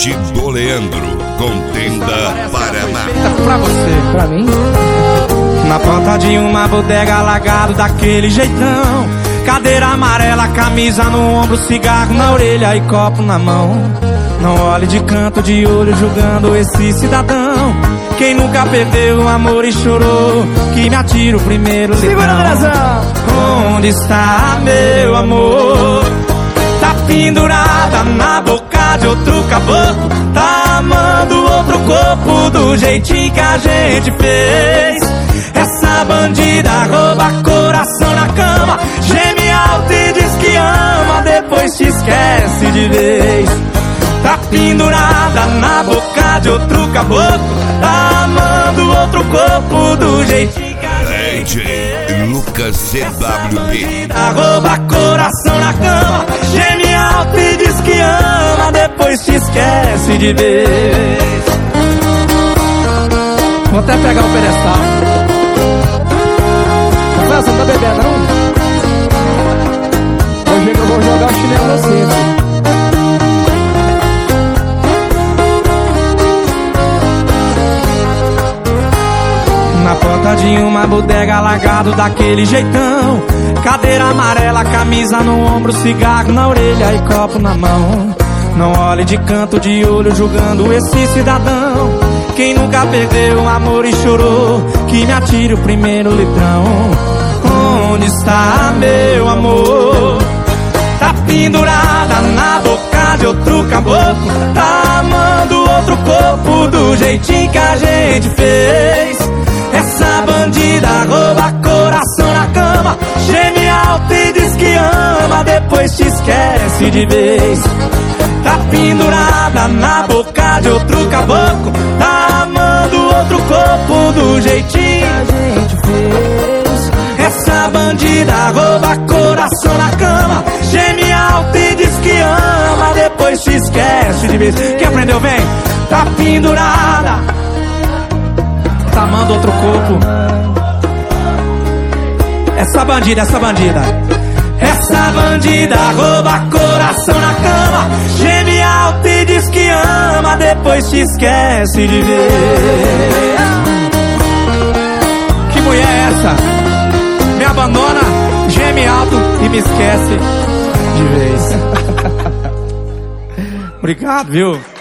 DJ Leandro, Contenda, Paraná. Pra você, pra mim. Na porta de uma bodega, largado daquele jeitão, cadeira amarela, camisa no ombro, cigarro na orelha e copo na mão. Não olhe de canto de olho julgando esse cidadão. Quem nunca perdeu o amor e chorou, que me atira o primeiro litrão. Onde está meu amor? Tá pendurada na boca de outro caboclo, tá amando outro corpo do jeitinho que a gente fez. Essa bandida rouba coração na cama, geme alto e diz que ama, depois te esquece de vez. Tá pendurada na boca de outro caboclo, tá amando outro corpo do jeitinho que a gente fez. Lucas CWB. Rouba coração na cama, geme alto e diz que ama, depois te esquece de vez. Vou até pegar o pedestal. Você não tá bebendo, não? Hoje eu vou jogar o chinelo em você, velho. Na porta de uma bodega, largado daquele jeitão, cadeira amarela, camisa no ombro, cigarro na orelha e copo na mão. Não olhe de canto de olho julgando esse cidadão. Quem nunca perdeu o amor e chorou, que me atire o primeiro litrão. Onde está meu amor? Tá pendurada na boca de outro caboclo, tá amando outro corpo do jeitinho que a gente fez. Essa bandida rouba coração na cama, geme alto e diz que ama, depois te esquece de vez. Tá pendurada na boca de outro caboclo, tá amando outro corpo do jeitinho que a gente fez. Essa bandida rouba coração na cama, geme alto e diz que ama, depois te esquece de vez. Quem aprendeu, vem. Tá pendurada, tá amando outro corpo. Essa bandida, essa bandida. Essa bandida rouba coração na cama, geme alto e diz que ama, depois te esquece de ver. Que mulher é essa? Me abandona, geme alto e me esquece de vez. Obrigado, viu?